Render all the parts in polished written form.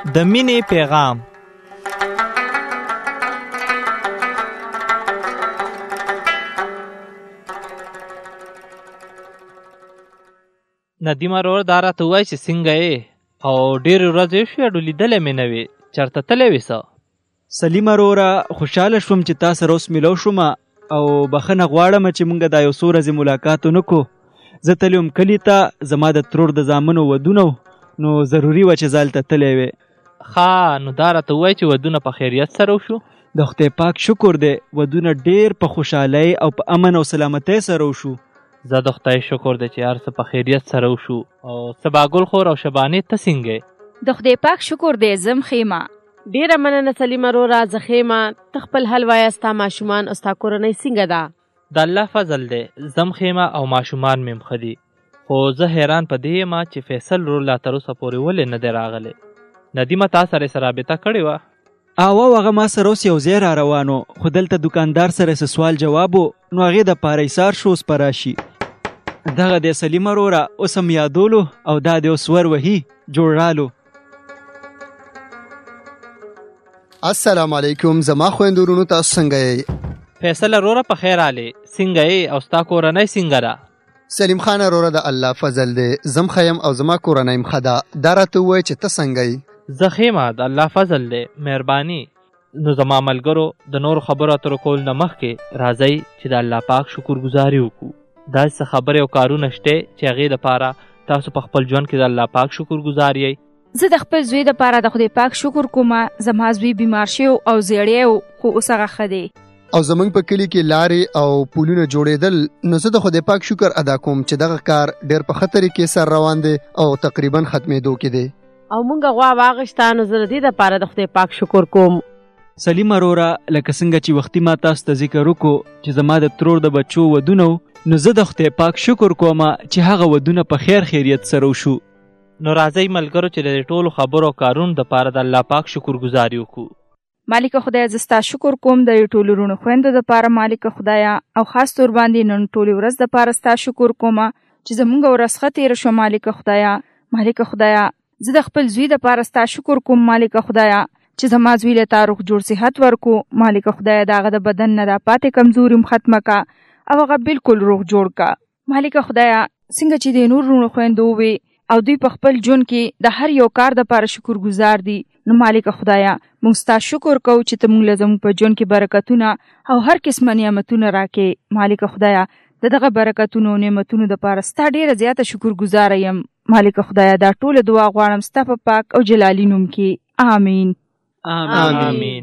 د مینې پیغام. ندیمه رور دا راته ووایه چې څنګه یې او ډېرې ورځې شوې اډو لیدلی مې نه وې، چېرته تللی وې څه؟ سلیمه روره خوشحاله شوم چې تا سره اوس میلو شوم او بخښنه غواړم چې موږ دا یو څو ورځې ملاقات ونه کړو. زه تللی وم کلي ته، زما د ترور د زامنو ودونه نو ضروري وه چې زه هلته تللی وې. ښه نو دا راته ووایه چې ودونه په خیریت سره وشو؟ د خدای پاک شکر دی، ودونه ډېر په خوشحالۍ او په امن او سلامتۍ سره وشو. زه د خدای شکر دی چې هر څه په خیریت سره وشو. او سباګل خور او شبانې ته څنګه یې؟ د خدای پاک شکر دی زم خیمه. ډیره مننه سلیمه روره، زه خیمه. ته خپل حل وایه، ستا ماشومان او ستا کورنۍ څنګه ده؟ د الله فضل دی، زم خیمه او ماشومان مې هم ښه دي. خو زه حیران په دې یم چې فیصل ورور لا تر اوسه پورې ولې نه دی راغلی. ندیمه تا سره یې رابطه کړې وه؟ هغه ما سره اوس یو ځای را روان و، خو دلته دکاندار سره څه سوال جواب و نو هغې دپاره ایسار شو اوس به راشي. دغه دی سلیمه روره، اوس هم یادولو او دا دی اوس ور وهي جوړ رالو. السلام علیکم، زما خویندو ورونو تاسو څنګه یې؟ فیصل وروره په خیر حالې، څنګه یې او ستا کورنۍ څنګه ده؟ سلیم خان وروره د الله فضل دی، زم ښه یم او زما کورنۍ هم ښه ده. دا راته ووایه چې ته څنګه یې؟ زه ښه یم، د الله فضل دی، مهرباني. نو زما ملګرو د نورو خبرو اترو کول نه مخکې راځئ چې د الله پاک شکرګزاري وکړو. داسې څه خبرې او کارونه شته چې هغې دپاره تاسو په خپل ژوند کې د الله پاک شکرګزار یئ؟ زه د خپل زوی دپاره د خدای پاک شکر کوم. زما زوی بیمار شوی او زیړی و خو اوس هغه ښه دی. او زمونږ په کلي کې لارې او پلونه جوړېدل، نو زه د خدای پاک شکر ادا کوم چې دغه کار ډېر په ښه طریقې سره روان دی او تقریبا ختمېدو کې دی. او مونږ غوا واغشته، نو زه د دې دپاره د خدای پاک شکر کوم. سلیمه روره، لکه څنګه چې وختي ما تاسو ته ذکر وکړو چې زما د ترور د بچو ودونه و، نو زه د خدای پاک شکر کوم چې هغه ودونه په خیر خیریت سره وشو. نو راځئ ملګرو چې د ټولو خبرو او کارونو دپاره د الله پاک شکرګزاري وکړو. مالک خدای زه ستا شکر کوم د ټولو وروڼو خویندو دپاره مالک خدایه، او خاص طور باندې نن ټولې ورځ دپاره ستا شکر کوم چې زمونږ ورځ ښه تېره شوه. مالک خدایه زه د خپل زوی دپاره ستا شکر کوم مالک خدایه چې زما زوی له تا روغ جوړ صحت ورکو. مالک خدایه د هغه د بدن نه دا پاتې کمزوري هم ختمه که او هغه بالکل روغ جوړ که. مالک خدایه څنګه چې د نور وروڼو خویندو وې او دوی په خپل ژوند کې د هر یو کار دپاره شکرګزار دي، نو مالک خدایه موږ ستا شکر کوو چې ته موږ له زموږ په ژوند کې برکتونه او هر قسمه نعمتونه راکې. مالک خدایه د دغه برکتونو او نعمتونو دپاره ستا ډېره زیاته شکرګزاره یم. مالک خدایه دا ټوله دعا غواړم ستا په پاک او جلالي نوم کې، آمین. آمین.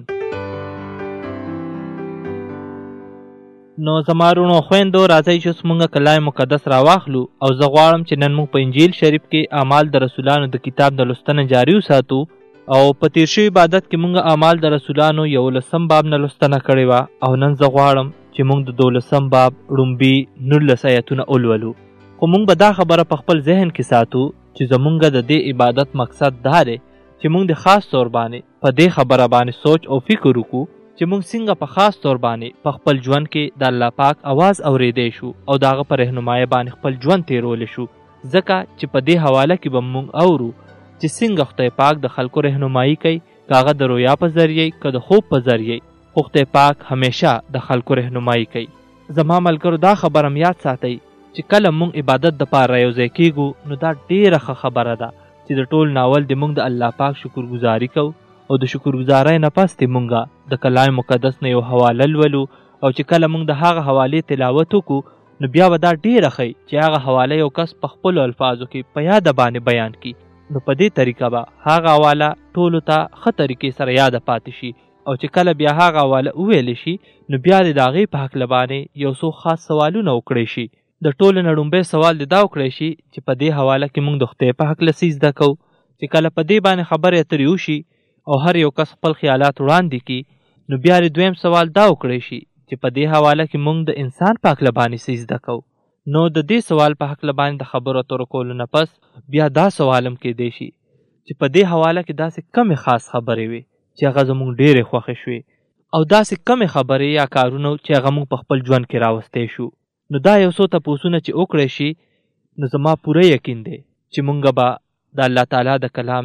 نو زما وروڼو خویندو راځئ چې اوس موږ کلام مقدس راواخلو او زه غواړم چې نن موږ په انجیل شریف کې اعمال د رسولانو د کتاب د لوستنه جاري وساتو. او په تیر شوي عبادت کې موږ اعمال د رسولانو 11 باب نه لوستنه کړې وه، او نن زه غواړم چې موږ د 12 باب ړومبي 19 آیتونه ولولو. خو موږ به دا خبره په خپل ذهن کې ساتو چې زموږ د دې عبادت مقصد دا دی چې موږ د خاص طور باندې په دې خبره باندې سوچ او فکر وکړو چې موږ څنګه په خاص طور باندې په خپل ژوند کې د الله پاک आवाज اورېدی شو او د هغه په رهنمایي باندې خپل ژوند تېرولی شو. ځکه چې په دې حواله کې به موږ اورو چې څنګه خدای پاک د خلکو رهنمایي کوي، که هغه د رویا په ذریعه که د خوب په ذریعه، خو خدای پاک همیشه د خلکو رهنمایي کوي. زما ملګرو دا خبره م یاد ساتئ چې کله موږ عبادت دپاره یوځای کېږو نو دا ډېره ښه خبره ده چې د ټول ناول د موږ د الله پاک شکرګزاري کوو او د شکرګزارۍ نه پس د موږ د کلام مقدس نه یو حواله لولو، او چې کله موږ د هغه حوالې تلاوت وکړو نو بیا به دا ډېره ښیي چې هغه حواله یو کس په خپلو الفاظو کې په یاده باندې بیان کړي. نو په دې طریقه به هغه حواله ټولو ته ښه طریقې سره یاده پاتې شي، او چې کله بیا هغه حواله وویلی شي نو بیا د هغې په هکله باندې یو څو خاص سوالونه وکړی شي. د ټولو نه لومبی سوال د دا وکړی شي چې په دې حواله کې موږ د خدای په هکله څه زده کوو. چې کله په دې باندې خبرې اترې وشي او هر یو کس خپل خیالات وړاندې کړي نو بیا د دویم سوال دا وکړی شي چې په دې حواله کې موږ د انسان په هکله باندې څه زده کوو. نو د دې سوال په هکله باندې د خبرو اترو کولو نه پس بیا دا سوال هم کېدی شي چې په دې حواله کې داسې کمې خاص خبرې وي چې هغه زموږ ډېرې خوښې شوې، او داسې کمې خبرې یا کارونه چې هغه موږ په خپل ژوند کې راوستی شو. نو دا یو څو تپوسونه چې وکړی شي نو زما پوره یقین دی چې موږ به د الله تعالی د کلام نه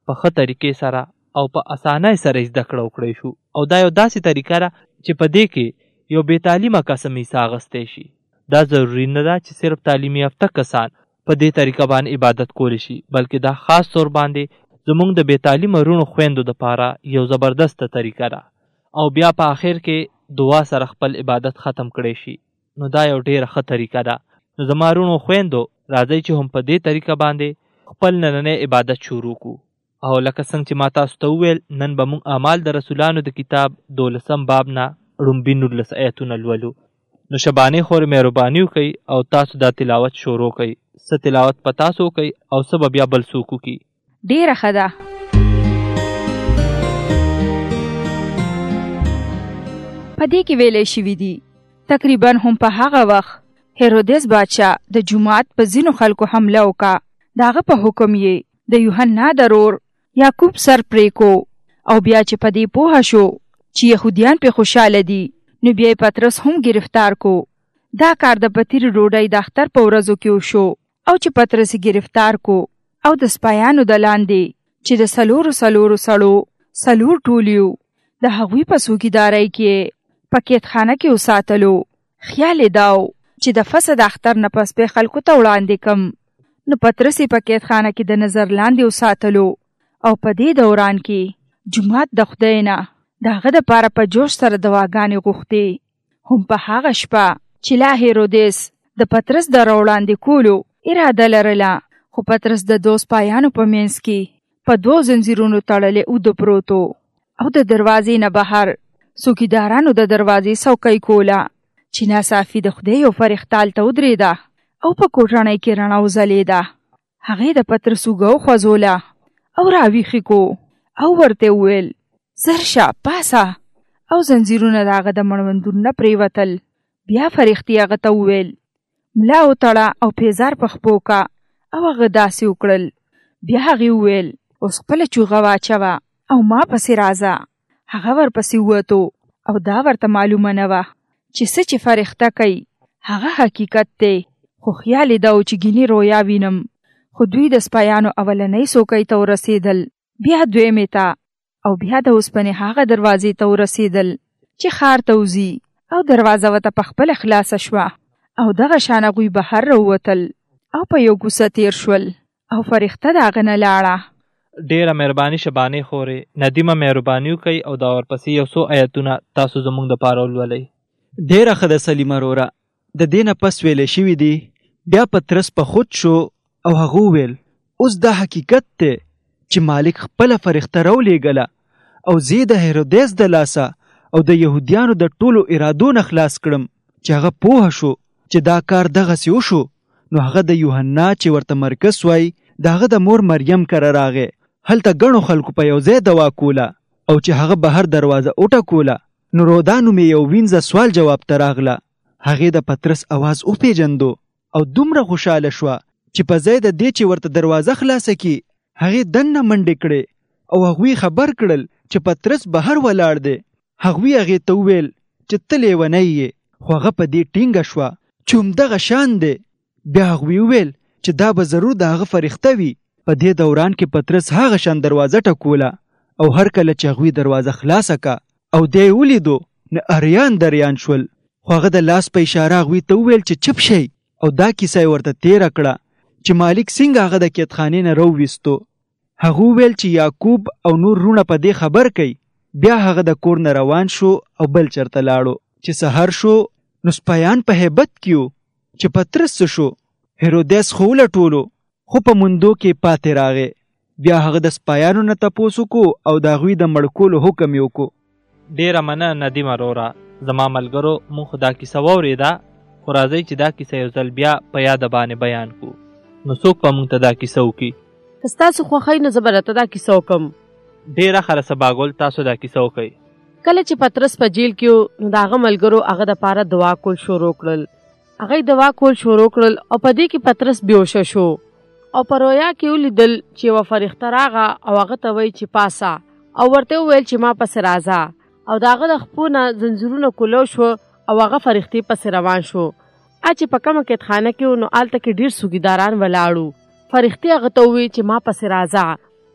په ښه طریقې سره او په اسانۍ سره زده کړه وکړی شو. او دا یو داسې طریقه ده چې په دې کې یو بې تعلیمه کس هم حصه اخیستی شي. دا ضروري نه ده چې صرف تعلیمي یافته کسان په دې طریقه باندې عبادت کولی شي، بلکې دا خاص طور باندې زمونږ د بې تعلیمه رونو خویندو دپاره یو زبردسته طریقه ده. او بیا په آخر کې دعا سره خپل عبادت ختم کړی شي. نو دا یو ډېره ښه طریقه ده. نو زما رونو خویندو راځئ چې هم په دې طریقه باندې خپل نننی عبادت شروع کړو. او لکه څنګه چې ما تاسو ته وویل، نن به موږ اعمال د رسولانو د کتاب 12 باب نه ړومبي 19 آیتونه لولو. نو شبانې خورې مهرباني وکئ او تاسو دا تلاوت شروع کئ. څه تلاوت په تاسو وکئ او څه به بیا بل څوک وکړي. ډېره ښه ده. په دې کې ویلی شوي دي تقریبا هم په هغه وخت هیرودیس بادشاه د جومات په ځینو خلکو حمله وکړه. د هغه په حکم یې د یوحنا د ورور یعقوب سر پرې کو. او بیا چې په دې پوهه شو چې یهودیان پې خوشحاله دي، نو بیا یې پطرس هم گرفتار کو. دا کار د پتیرې ډوډۍ د اختر په ورځو کې وشو. او چې پطرس یې گرفتار کو او د سپایانو د لاندې چې د څلورو سړو 4 ټولیو د هغوی په څوکیدارۍ کې په قیدخانه کې وساتلو. خیال یې دا و چې د فسد اختر نه پس به خلکو ته وړاندې کم. نو پطرس یې په قیدخانه کې د نظر لاندې وساتلو. او په دې دوران کې جومات د خدای نه د هغه دپاره په جوش سره دعاګانې غوښتې. هم په هغه شپه چې لا هیرودیس د پطرس د راوړاندې کولو اراده لرله، خو پطرس د 2 سپایانو په منځ کې په 2 زنځیرونو تړلی اوده پروتو. او د دروازې نه بهر څوکیدارانو د دروازې څوکۍ کوله چې ناڅاپي د خدای یو فرښته هلته ودرېده او په کوټنۍ کې رڼا وځلېده. هغې د پطرس اوږه وخوځوله او راویښې کو او ورته وویل زر شه پاسه. او زنځیرونه د هغه د مړوندونو نه پرېوتل. بیا فرښتې هغه ته وویل ملا وتړه او پیزار په خپو کا. او هغه داسې وکړل. بیا هغې وویل اوس خپله چوغه واچوه او ما پسې راځه. هغه ورپسې ووتو او دا ورته معلومه نه وه چې څه چې فرښته کوي هغه حقیقت دی. خو خیال یې دا و چې ګینې رویا وینم. خو دوی د سپایانو اولنۍ څوکۍ ته ورسېدل، بیا دویمې ته، او بیا د اوسپنې هغه دروازې ته ورسېدل چې ښار ته وځي. او دروازه ورته پخپله خلاصه شوه. او دغه شان هغوی بهر راووتل او په یو کوڅه تیر شول او فرښته د هغه نه لاړه. ډیره مهرباني شبانې خورې ندیمه مهرباني وکئ او دا ورپسې یو څو آیتونه تاسو زموږ دپاره ولولئ. ډیره ښه ده سلیمه وروره. د دې نه پس ویلی شوي دي بیا پطرس په خود شو او هغه وویل اوس دا حقیقت دی چې مالک خپله فرښته راولېږله او زه د هیرودیس د لاسه او د یهودیانو د ټولو ارادو نه خلاص کړم. چې هغه پوه شو چې دا کار دغسې وشو، نو هغه د یوحنا چې ورته مرکز وای د هغه د مور مریم کره راغی. هلته ګڼو خلکو په یو ځای دوا کوله او چې هغه بهر دروازه وټکوله، نو رودانو مې یو وینځه سوال جواب ته راغله. هغې د پطرس اواز وپېژندو او دومره خوشحاله شوه چې په ځای د دې چې ورته دروازه خلاصه کړي هغې دننه منډې کړې او هغوی خبر کړل چې پطرس بهر ولاړ دی. هغوی هغې ته وویل چې ته لیونی یې، خو هغه په دې ټینګه شوه چې همدغه شان دی. بیا هغوی وویل چې دا به ضرور د هغه فرښته وي. په دې دوران کې پطرس هغه شان دروازه ټکوله او هر کله چې هغوی دروازه خلاصه کا او دی یې ولیدو نو اریان دریان شول. خو هغه د لاس په اشاره هغوی ته وویل چې چپ شئ او دا کیسه یې ورته تیره کړه چې مالک څنګه هغه د قیدخانې نه راوویستو. هغه وویل چې یعقوب او نور رونه په دې خبر کوي. بیا هغه د کور نه روان شو او بل چرته لاړو. چې سحر شو نو سپایان په هیبت کې وو چې پطرس څه شو. هیرودیس خو ولټولو خو په موندو کې پاتې راغی. بیا هغه د سپایانو نه تپوس وکړو او د هغوی د مړ کولو حکم یې وکړو. ډیره مننه ندیمه وروره. زما ملګرو مونږ خو دا کیسه واورېده، خو راځئ چې دا کیسه یو ځل بیا په یاده باندې بیان کړو. نو څوک به مونږ ته دا کیسه وکړي؟ که ستاسو خوښوي نو زه به درته دا کیسه وکړم. ډیره ښه سباګل، تاسو دا کیسه وکړئ. کله چې پطرس په جیل کې و نو د هغه ملګرو هغه دپاره دعا کول شروع کړل. هغوی دعا کول شروع کړل او په دې کې پطرس بېهوشه شو او په رویا کې ولیدل چې یوه فرښته راغه او هغه ته وایي چې پاسه، او ورته وویل چې ما پسې راځه. او د هغه د خپو نه زنځیرونه کولو شو او هغه فرښتې پسې روان شو. چې په کومه قیدخانه کې و نو هلته کې ډېر سوګیداران ولاړو. فرښتې هغه ته وویل چې ما پسې راځه.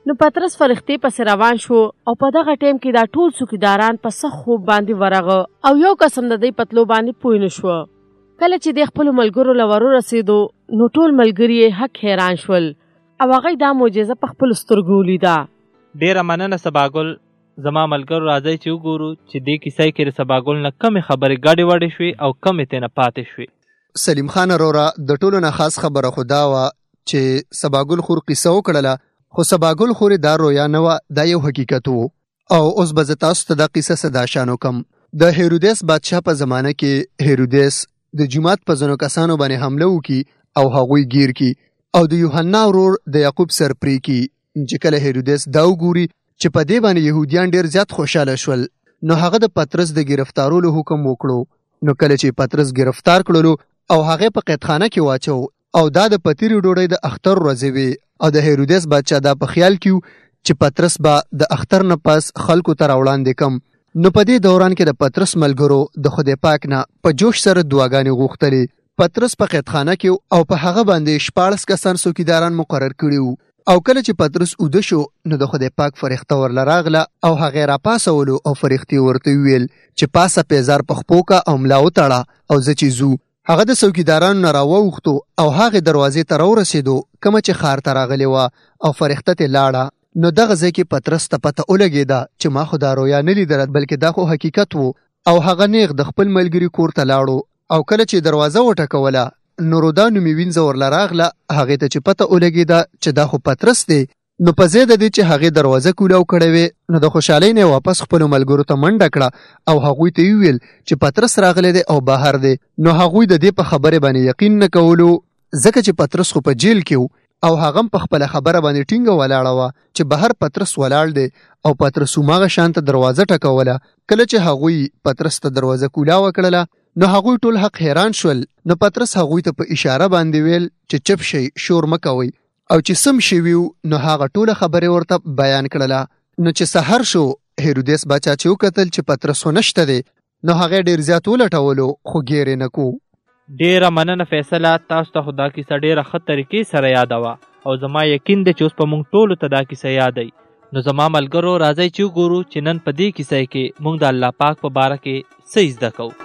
نو پطرس فرښتې پسې روان شو او په دغه ټیم کې دا ټول څوکیداران په سخت خوب باندې ورغه او یو قسم د دې پتلو باندې پوه نه شو. کله چې د خپلو ملګرو له ورسېدو نو ټول ملګري یې حق حیران شول او هغوی دا معجزه په خپلو سترګو ولیده. ډېره مننه سباګل. زما ملګرو راځئ چې وګورو چې دې کیسې کې د سباګل نه کمې خبرې ګډې وډې شوې او کمې ترې نه پاتې شوې. سلیم خان وروره د ټولو نه خاص خبره خو دا وه چې سباګل خور قصه وکړله، خو سباګل خورې دا رویا نه وه، دا یو حقیقت و. او اوس به زه تاسو ته دا قصه صدا شانو کم. د هیرودیس بادشاه په زمانه کې هیرودیس د جومات په ځینو کسانو باندې حمله وکړي او هغوی گیر کړي او د یوحنا ورور د یعقوب سر پرې کړي. چې کله هیرودیس دا وګوري چې په دې باندې یهودیان ډېر زیات خوشحاله شول، نو هغه د پطرس د ګرفتارولو حکم وکړو. نو کله چې پطرس ګرفتار کړلو او هغه په قیدخانه کې واچو او دا د پتیری ډوډۍ د اختر ورځې وي، او د هیرودیس بادشاه دا په خیال کې چې پطرس به د اختر نه پس خلکو ته راوړاندې کم. نو په دې دوران کې د پطرس ملګرو د خدای پاک نه په جوش سره دعاګانې غوښتلې. پطرس په قیدخانه کې او په هغه باندې 14 کسان څوکیداران مقرر کړي وو. او کله چې پطرس اوده شو نو د خدای پاک فرښته ورله راغله او هغې راپاسولو او فرښتې ورته وویل چې پاسه پیزار په خپو کا او ملا وتړه او زه چې ځو. هغه د څوکیدارانو نه راووښتو او هغې دروازې ته راورسېدو کومه چې ښار ته راغلې وه او فرښته ترې لاړه. نو دغه ځای کې پطرس ته پته ولګېده چې ما خو دا رویا نه لیدله بلکې دا خو حقیقت و. او هغه نیغ د خپل ملګري کور ته لاړو او کله چې دروازه وټکوله نو رودا نومې وینځه ورله راغله. هغې ته چې پته ولګېده چې دا خو پطرس دی، نو په ځای د دې چې هغې دروازه کولاو کړې وې نو د خوشحالۍ نه واپس خپلو ملګرو ته منډه کړه او هغوی ته وویل چې پطرس راغلی دی او بهر دی. نو هغوی د دې په خبرې باندې یقین نه کولو ځکه چې پطرس خو په جیل کې و او هغه هم په خپله خبره باندې ټینګه ولاړه وه چې بهر پطرس ولاړ دی او پطرس هماغه شانته دروازه ټکوله. کله چې هغوی پطرس ته دروازه کولاوه کړله نو هغوی ټول حق حیران شول. نو پطرس هغوی ته په اشاره باندې ویل چې چپ شئ، شور مه کوئ. او چې سم شوي نو هغه ټوله خبرې ورته بیان کړله. نو چې سحر شو هیرودیس باچا چې وکتل چې پطرس نشته دی نو هغې ډېر زیات ولټولو خو ګیرې نه کو. ډېره مننه فیصله. تاسو ته خو دا کیسه ډېره ښه طریقې سره یاده وه او زما یقین دی چې اوس په موږ ټولو ته دا کیسه یادوي. نو زما ملګرو راځئ چې وګورو چې نن په دې کیسه کې موږ د الله پاک په باره کې څه زده کوو.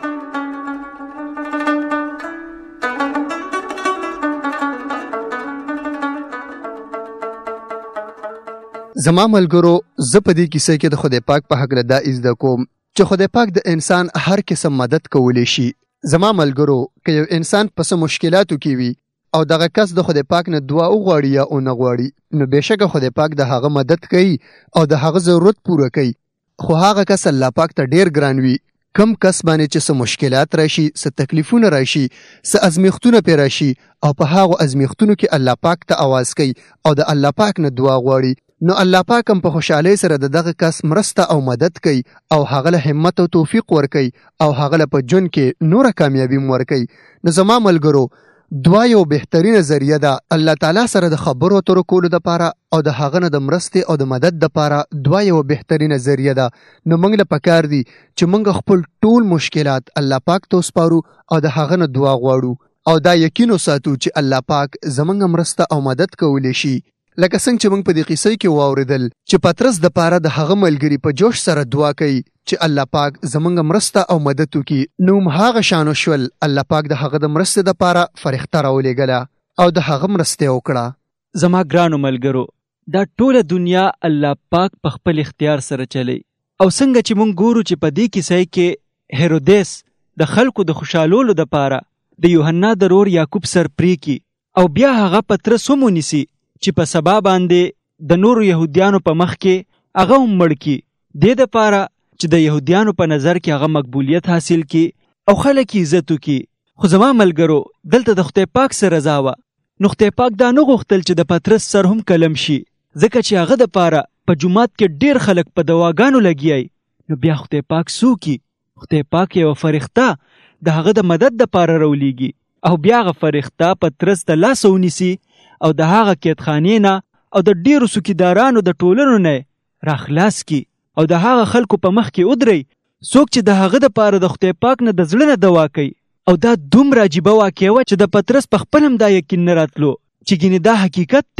زما ملګرو زه په دې کیسه کې د خدای پاک په هکله دا زده کوم چې خدای پاک د انسان هر قسم مدد کولی شي. زما ملګرو که یو انسان په څه مشکلاتو کې وي او دغه کس د خدای پاک نه دعا وغواړي یا ونه غواړي نو بېشکه خدای پاک د هغه مدد کوي او د هغه ضرورت پوره کوي. خو هغه کس الله پاک ته ډېر ګران وي. کم کس باندې چې څه مشکلات راشي، څه تکلیفونه راشي، څه ازمیښتونه پرې راشي او په هغو ازمیښتونو کې الله پاک ته آواز کوي او د الله پاک نه دعا غواړي نو الله پاک هم په خوشحالۍ سره د دغه کس مرسته او مدد کوي او هغه له همت او توفیق ورکوي او هغه له په ژوند کې نوره کامیابي هم ورکوي. نو زما ملګرو دعا یو بهترینه ذریعه ده الله تعالی سره د خبرو اترو کولو دپاره او د هغه نه د مرستې او د مدد دپاره. دعا یو بهترینه ذریعه ده. نو موږ له پکار دي چې موږ خپل ټول مشکلات الله پاک ته وسپارو او د هغه نه دعا غواړو او دا یقین وساتو چې الله پاک زموږ مرسته او مدد کولی شي. لکه څنګه چې موږ په دې قصې کې واورېدل چې پطرس دپاره د هغه ملګري په جوش سره دعا کوي چې الله پاک زموږ مرسته او مدد وکړي نو هماغه شانو شول. الله پاک د هغه د مرستې دپاره فرښته راولېږله او د هغه مرسته وکړه. زما ګرانو ملګرو دا ټوله دنیا الله پاک په خپل اختیار سره چلی او څنګه چې موږ ګورو چې په دې کیسې کې هیرودیس د خلکو د خوشحالولو دپاره د یوحنا د ورور یعقوب سر پرې کړي او بیا هغه پطرس هم ونیسي چې په سبا باندې د نورو یهودیانو په مخ کې هغه هم مړ کړي دې دپاره چې د یهودیانو په نظر کې هغه مقبولیت حاصل کړي او خلک یې عزت وکړي. خو زما ملګرو دلته د خدای پاک سره رضا وه. نو خدای پاک دا نه غوښتل چې د پطرس سر هم قلم شي ځکه چې هغه دپاره په جومات کې ډېر خلک په دواګانو لګیای. نو بیا خدای پاک څه وکړي؟ خدای پاک یوه فرښته د هغه د مدد دپاره راولیږي او بیا هغه فرښته پطرس ته لاس ونیسي او د هغه قیدخانې نه او د ډېرو څوکیدارانو د ټولنو نه راخلاص کی او د هغه خلکو په مخ کې ودرئ څوک چې د هغه دپاره د خدای پاک نه د زړه نه دعا کوي. او دا دومره عجیبه واقعه وه چې د پطرس په خپل هم دا یقین نه راتلو چې ګینې دا حقیقت دی.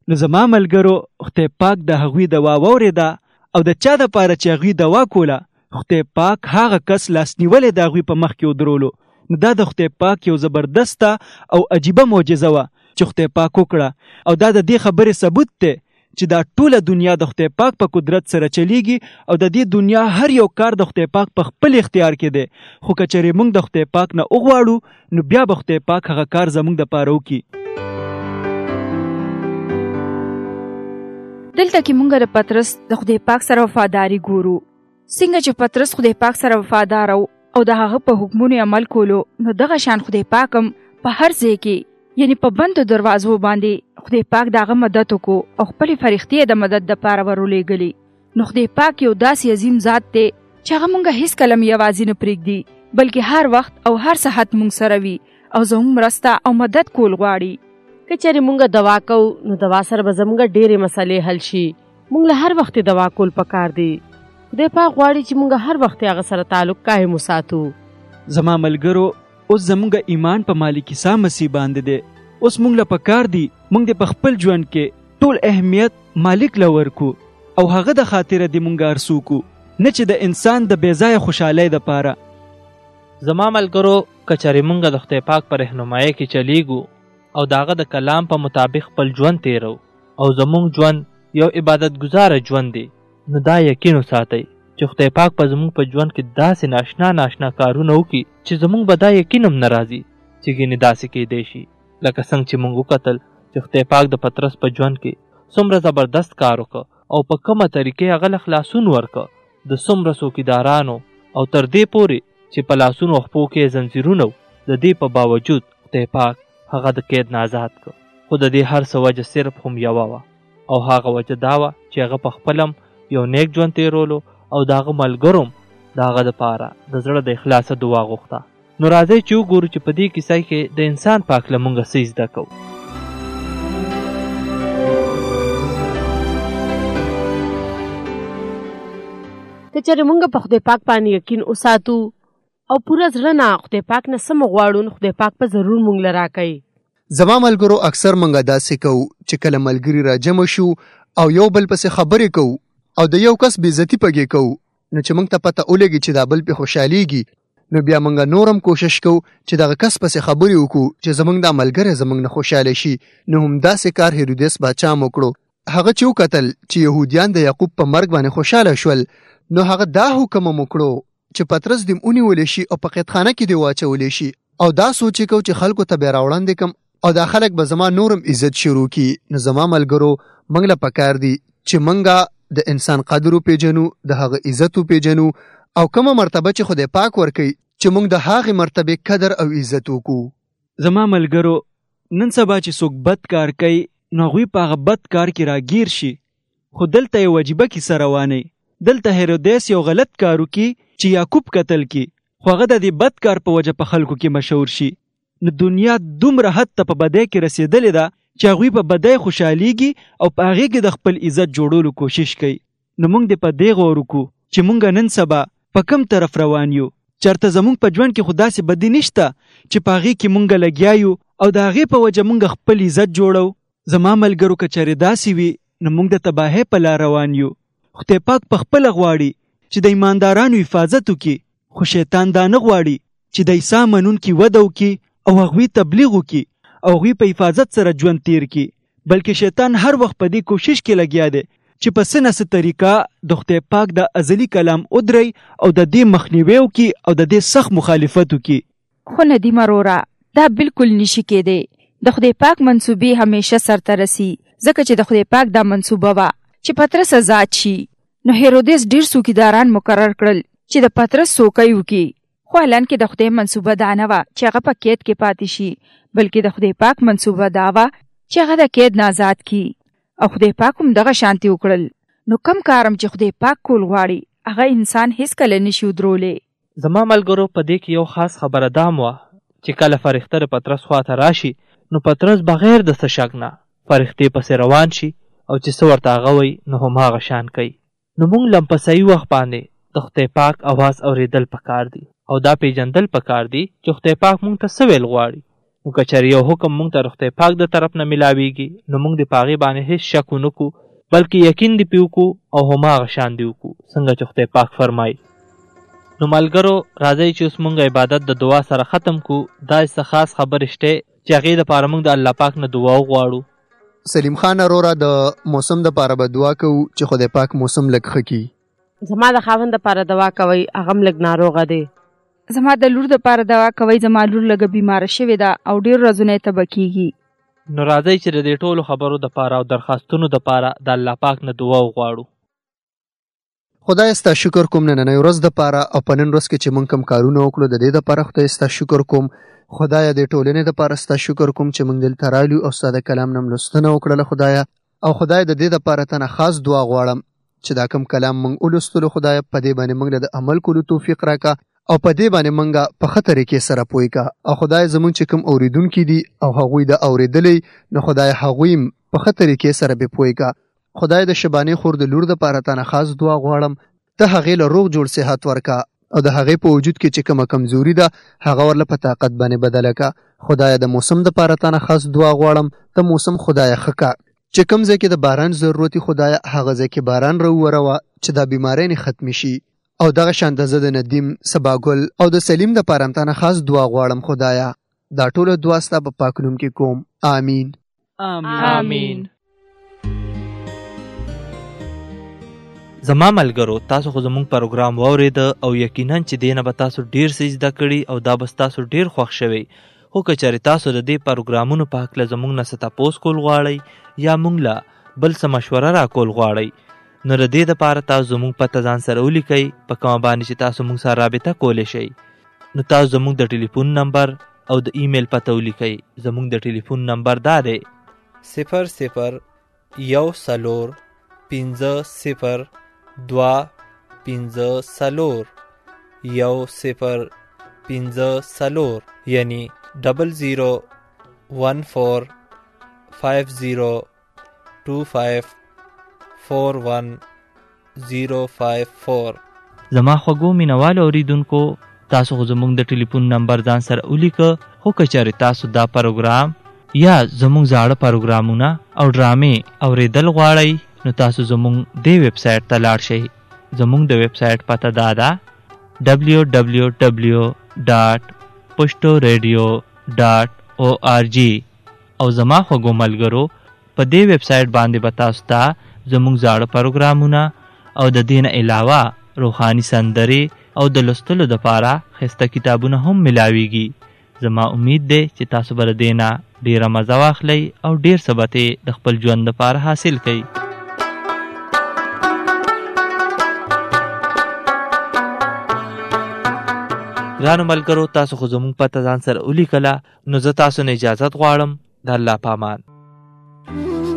نو زما ملګرو خدای پاک د هغوی دوا واورېده او د چا دپاره چې هغوی دوا کوله خدای پاک هغه کس لاس نیولې د هغوی په مخ کې ودرولو. نو دا د خدای پاک یو زبردسته او عجیبه معجزه وه چې خدای پاک وکړه او دا د دې خبرې ثبوت دی چې دا ټوله دنیا د خدای پاک په قدرت سره چلیږي او د دې دنیا هر یو کار د خدای پاک په خپل اختیار کې دی. خو که چېرې موږ د خدای پاک نه وغواړو نو بیا به خدای پاک هغه کار زموږ دپاره وکړي. دلته کې مونږ د پطرس د خدای پاک سره وفاداری ګورو. څنګه چې پطرس خدای پاک سره وفادار او د هغه په حکمونو عمل کولو نو دغه شان خدای پاک هم په هر ځای کې یعنی په بندو دروازو باندې خدای پاک دغه مدد وکړو او خپل فرښتې د مدد لپاره ورولېږلي. نو خدای پاک یو داسې عظیم ذات دی چې هغه مونږ هیڅ کله یوازې نه پرېږدي بلکې هر وخت او هر ساعت مونږ سره وي او زموږ مرسته او مدد کول غواړي. که چېرې مونږ دوا کوو نو دوا سره به زموږ ډېرې مسلې حل شي. مونږ له هر وخت دوا کول پکار دی. خدای پاک غواړي چې مونږ هر وخت هغه سره تعلق قایم وساتو. زما ملګرو اوس زموږ ایمان په مالک عیسی مسیح باندې دی. اوس مونږ له پکار دی مونږ د په خپل ژوند کې ټول اهمیت مالک له ورکو او هغه د خاطره دی مونږ ارسو کو نه چې د انسان د بې ځایه خوشحالۍ دپاره. زما ملګرو که چېرې مونږ د خدای پاک په رهنمایۍ کې چلیږو او داغه د کلام په مطابق خپل ژوند تیرو او زموږ ژوند یو عبادت گزاره ژوند دی نو دا یقین وساتئ چې خدای پاک په زموږ په ژوند کې داسې ناشنا کارونه وکړي چې زموږ به دا یقین هم نه راځي چې ګینې داسې کیدی شي. لکه څنګه چې موږ وکتل چې خدای پاک د پطرس په ژوند کې څومره زبردست کار وکړ او په کومه طریقې هغه له خلاصون ورکړ د څومره څوکیدارانو او تر دې پورې چې په لاسونو او خپو کې زنځیرونه د دې په باوجود خدای پاک هغه د قید نه آزاد کړ. خو د دې هر څه وجه صرف هم یوه وه او هغه وجه دا وه چې هغه په خپل هم یو نیک ژوند تیرولو او د هغه ملګرو هم د هغه دپاره د زړه د اخلاصه دعا غوښته. نو راځئ چې وګورو چې په دې کیسه کې د انسان پاک له مونږه څه زده کوو. که چېرې مونږ په خدای پاک باندې یقین وساتو او پوره زړه نه خدای پاک نه څه غواړو نو خدای پاک په ضرور مونږ له راکوي. زما ملګرو اکثر مونږ داسې کوو چې کله ملګري را جمع شو او یو بل پسې خبرې کوو او د یو کس بېعزتي پکې کوو نو چې مونږ ته پته ولګي چې دا بل پې خوشحالېږي نو بیا مونږ نورم کوشش کوو چې دغه کس پسې خبرې وکړو چې زمونږ دا ملګری زمونږ نه خوشحاله شي. نو همداسې کار هیرودیس باچا هم وکړو. هغه چې وکتل چې یهودیان د یعقوب په مرګ باندې خوشحاله شول نو هغه دا حکم هم وکړو چې پطرس دې ونیولی شي او په قیدخانه کې دې واچولی شي او دا سوچ یې کوو چې خلکو ته به یې راوړاندې کم او دا خلک به زما نورم عزت شروع کړي. نو زما ملګرو موږ له پکار دي چې موږ د انسان قدر وپېژنو د هغه عزت وپېژنو او کومه مرتبه چې خدای پاک ورکوي چې موږ د هغې مرتبې قدر او عزت وکړو. زما ملګرو نن سبا چې څوک بد کار کوي نو هغوی په هغه بد کار کې راګیر شي. خو دلته یو عجیبه کیسه روانه. دلته هیرودیس یو غلط کار وکړي چې یعقوب قتل کړي خو هغه د دې بد کار په وجه په خلکو کې مشهور شي. نو دنیا دومره حد ته په بدۍ کې رسېدلې ده چې هغوی په بدۍ خوشحالېږي او په هغې کې د خپل عزت جوړولو کوشش کوي. نو موږ دې په دې غور وکړو چې موږ نن سبا په کوم طرف روان یو. چېرته زموږ په ژوند کې خو داسې بدي نشته چې په هغې کې موږ لګیا یو او د هغې په وجه موږ خپل عزت جوړو. زما ملګرو که چېرې داسې وي نو موږ د تباهۍ په لار روان یو. خدای پاک پخپله غواړي چې د ایماندارانو حفاظت وکړي خو شیطان دا نه غواړي چې د عیسی منونکي وده وکړي او هغوی تبلیغ وکړي او هغوی په حفاظت سره ژوند تیر کړي. بلکې شیطان هر وخت په دې کوشش کې لګیا دی چې په څه نه څه طریقه د خدای پاک د ازلي کلام ودرئ او د دې مخنیوی وکړي او د دې سخت مخالفت وکړي. خو ندیم وروره دا بالکل نشي کېدی. د خدای پاک منصوبې همیشه سرته رسي ځکه چې د خدای پاک دا منصوبه وه چې پطرس آزاد شي. نو هیرودیس ډېر څوکیداران مقرر کړل چې د پطرس څوکۍ وکړي. خو الان کې د خدای منصوبه دا نه وه چې هغه په قید کې پاتې شي بلکې د خدای پاک منصوبه دا وه چې هغه د قید نه آزاد کړي او خدای پاک هم دغه شانتي وکړل. نو کم کارم چې خدای پاک کول غواړي هغه انسان هیڅکله نشي ودرولی. زما ملګرو په دې کې یو خاص خبره دا هم وه چې کله فرښته د پطرس خواته راشي نو پطرس بغیر د څه شک نه فرښتې پسې روان شي او چې څه ورته هغه وایي نو هماغه شان کوي. نو موږ لم په صحیح وخت باندې د خدای پاک اواز اورېدل پکار دي او دا پیژندل پکار دي چې خدای پاک موږ ته څه ویل غواړي. نو که چېرې یو حکم موږ ته خدای پاک د طرف نه میلاویږي نو موږ د په هغې باندې هېڅ شک ونه کړو بلکې یقین دې پې وکړو او هماغه شان دې وکړو څنګه چې خدای پاک فرمایي. نو ملګرو راځئ چې اوس موږ عبادت د دعا سره ختم کړو. دا څه خاص خبرې شته چې هغې دپاره موږ د الله پاک نه دعا وغواړو. سلیم خان اروره د موسم دپاره به دعا کوو چې خدای پاک موسم لږ ښه کړي. زما د خاوند دپاره دعا کوئ، هغه هم لږ ناروغه دی. زما د لور دپاره دعا کوئ، زما لور لږه بیماره شوې ده او ډېر ورځونه یې تبه کېږي. نو راځئ چې د دې ټولو خبرو دپاره او درخواستونو دپاره د الله پاک نه دعا وغواړو. خدای ستا شکر کوم نننۍ ورځ دپاره او په نن ورځ کې چې موږ کوم کارونه وکړو د دې دپاره خدای ستا شکر کوم. خدایه د ټولنې دپاره ستا شکر کوم چې موږ دلته رالو او ستا د کلام نه لوستنه وکړله خدایه. او خدای د دې دپاره ته نه خاص دعا غواړم چې دا کوم کلام موږ ولوستلو خدایه په دې باندې موږ له د عمل کولو توفیق راکړه او په دې باندې موږ په ښه طریقې سره پوه کړه. او خدای زموږ چې کوم اورېدونکي دي او هغوی د اورېدلی نو خدای هغوی په ښه طریقې سره به پوه کړه. خدای د شبانې خور د لور دپاره تا نه خاص دعا غواړم ته هغې له روغ جوړ صحت ورکړه او د هغې په وجود کې چې کومه کمزوري ده هغه ورله په طاقت باندې بدله کړه. خدایه د موسم دپاره تا نه خاص دعا غواړم ته موسم خدایه ښه کړه چې کوم ځای کې د باران ضرورت خدایه هغه ځای کې باران راووروه چې دا بیماری نه ختمې شي. او دغه شانته زه د ندیم، سباګل او د سلیم دپاره هم تا نه خاص دعا غواړم خدایه. دا ټوله دعا ستا په پاک نوم کې کوم. آمین. آمین. زما ملګرو تاسو خو زموږ پروګرام واورېده او یقینا چې دې نه به تاسو ډېر څه زده کړي او دا به ستاسو ډېر خوښ شوی. خو که چېرې تاسو د دې پروګرامونو په هکله زموږ نه څه تپوس کول غواړئ یا موږ له بل څه مشوره راکول غواړئ نو د دې دپاره تاسو زموږ پته ځان سره ولیکئ په کومه باندې چې تاسو موږ سره رابطه کولی شئ. نو تاسو زموږ د ټلیفون نمبر او د ایمیل پته ولیکئ. زموږ د ټلیفون نمبر دا دی 0050742540 یعنی 001450254104. زما خوږو مینوالو اوریدونکو تاسو خو زموږ د ټلیفون نمبر ځان سره ولیکه. خو که چېرې تاسو دا پروګرام یا زموږ زاړه پروګرامونه او ډرامې اوریدل غواړئ نو تاسو زموږ دې ویب سایټ ته لاړ شئ. زموږ د ویب سایټ پته دا ده www.pushtoradio.org. او زما خوږو ملګرو په دې ویب سایټ باندې به تاسو ته زموږ زاړه پروګرامونه او د دې نه علاوه روحاني سندرې او د لوستلو دپاره ښایسته کتابونه هم ملاویږي. زما امید دی چې تاسو به له دې نه ډېره مزه واخلئ او ډېر څه به د خپل ژوند دپاره حاصل کړئ. ګرانو ملګرو تاسو خو زموږ پته ځان سره ولیکله نو زه تاسو نه اجازت غواړم. د الله په امان.